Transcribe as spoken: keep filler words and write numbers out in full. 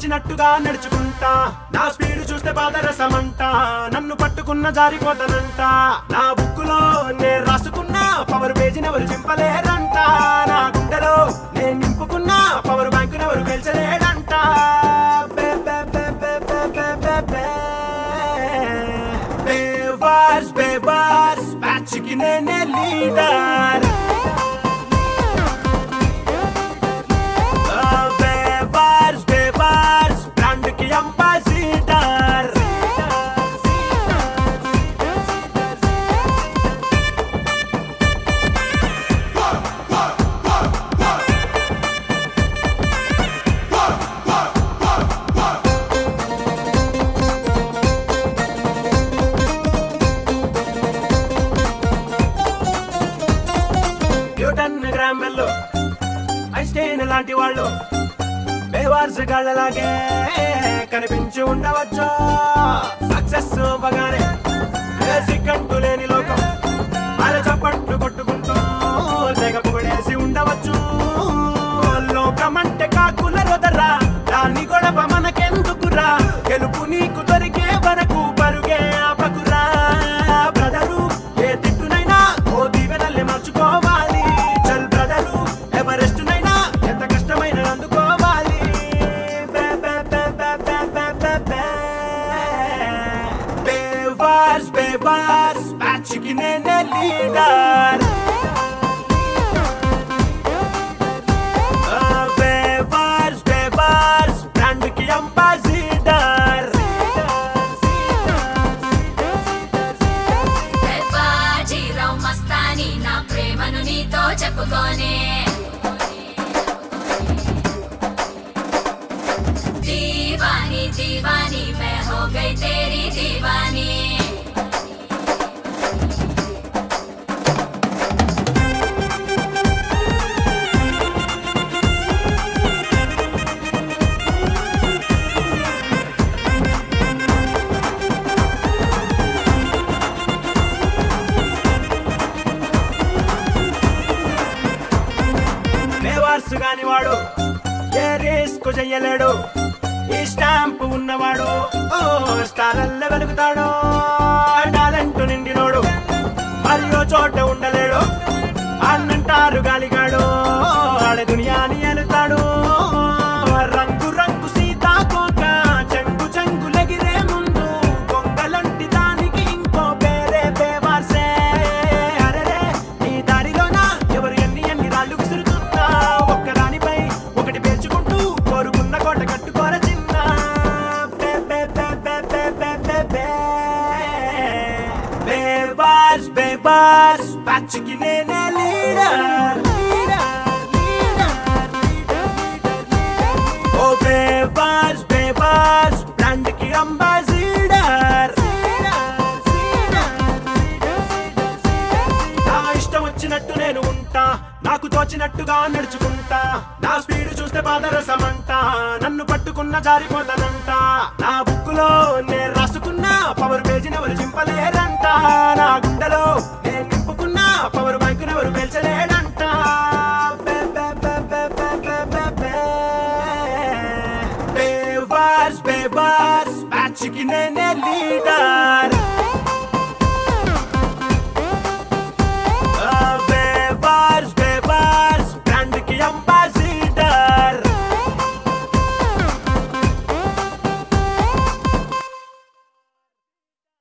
తోచినట్టుగా నడుచుకుంటా నా స్పీడ్ చూస్తే పాదరసమంట నన్ను పట్టుకున్న జారిపోతానంట నా బుక్కులో నేను రాసుకున్న పవర్ పేజీని ఎవరు చింపలేరంట నా గుండెలో నేను నింపుకున్న పవర్ బ్యాంకుని ఎవరు గెలిచలేడంట బేవార్స్ బేవార్స్ బ్యాచ్కి నేనే లీడర్ ఐన్స్టైన్ లాంటి వాళ్ళు బేవార్స్ గాళ్ళలాగే కనిపించి ఉండవచ్చు సక్సెస్ అవ్వగానే సిగ్గంటూ లేని లోకం అల చప్పట్లు కొట్టుకుంటూ తెగ పొగడేసి ఉండవచ్చు లోకమంటే కాకుల రొదరా దాన్ని గొడవ మనకెందుకురా గెలుపు నీకు దొరికే వరకు పరుగే ఆపకురా బ్రదరు ఏ తిట్టునైనా ఓ దీవెనల్ని మార్చుకోవాలి చల్ బ్రదరు ఎవరెస్ట్ నైనా ఎంత కష్టమైన అందుకోవాలి బేవార్స్ బేవార్స్ బ్యాచ్కి నేనే లీడర్ బేవార్స్ బేవార్స్ బ్రాండ్కి అంబాసిడర్ బాజీరావు మస్తాని నా ప్రేమను నీతో చెప్పుకోనే दीवानी दीवानी मैं हो गई तेरी दीवानी బేవార్స్ గాని వాడు ఏ రిస్క్ చెయ్యలేడు ఈ స్టాంప్ ఉన్నవాడు ఓ స్టారల్ల వెలుగుతాడు టాలెంట్ నిండినోడు మరియు చోట ఉండలేడు అన్నంటారు గాలిగాడు ఆడే దునియాని ఎలుతాడు రంగు రంగు సీతాకోక చెంగు చెంగులెగిరే ముందు కొంగలంటి దానికి ఇంకో పేరే బేవార్సే అరెరే ఈ దారిలోన ఎవరు ఎన్ని ఎన్ని రాళ్ళు విసురుతున్నా ఒక్కదానిపై ఒకటి పేర్చుకుంటూ కోరుకున్న కోట కట్టుకోర బేవార్స్ బేవార్స్ బ్యాచ్కి నేనే లీడర్ ఓ బేవార్స్ బేవార్స్ బ్రాండ్కి అంబాసిడర్ నా ఇష్టం వచ్చినట్టు నేను ఉంటా నాకు తోచినట్టుగా నడుచుకుంటా నా స్పీడ్ చూస్తే పాదరసమంట నన్ను పట్టుకున్న జారిపోతానంట నా బుక్కులో నేను రాసుకున్న పవర్